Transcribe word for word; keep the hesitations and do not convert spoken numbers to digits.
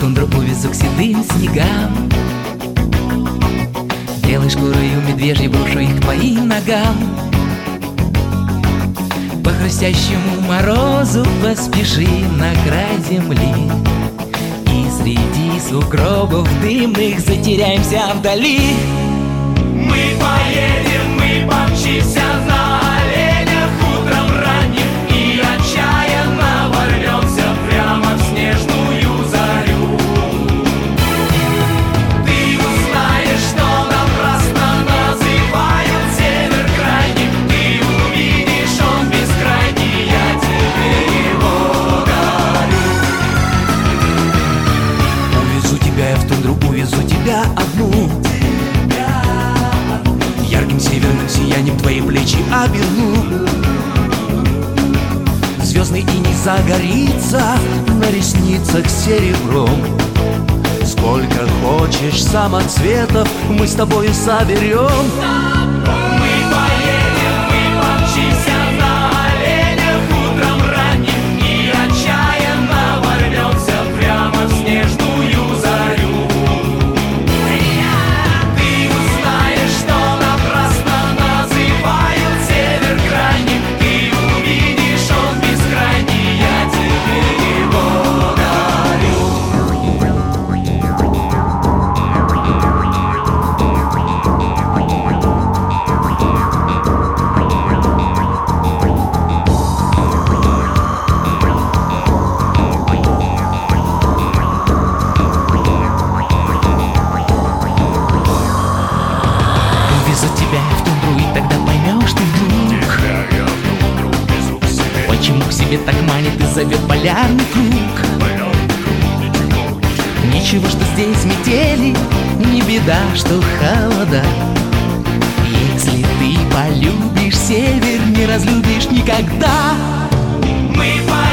тундру увезу к седым снегам. Белой шкурою медвежьей брошу их к твоим ногам. По хрустящему морозу поспеши на край земли, и среди сугробов дымных затеряемся вдали. Мы поедем, мы помчимся на оленях утром ранним, и отчаянно ворвемся прямо в снежную зарю. Ты узнаешь, что напрасно называют север крайним. Ты увидишь, он бескрайний, я тебе его дарю. Увезу тебя я в тундру, увезу тебя одну. Ярким северным сиянием твои плечи оберну. Звездный иней загорится на ресницах серебром. Сколько хочешь самоцветов мы с тобою соберем. Мы поедем, мы помчимся на оленях утром ранним, и отчаянно ворвемся прямо в снежную зарю. Ты узнаешь, что напрасно называют север крайним. Ты увидишь, он бескрайний, я тебе его дарю. Увезу тебя в тундру, и тогда поймешь ты вдруг, почему к себе так манит и зовет полярный круг. Ничего, что здесь метели, не беда, что холода. Если ты полюбишь север, не разлюбишь никогда. Мы поедем,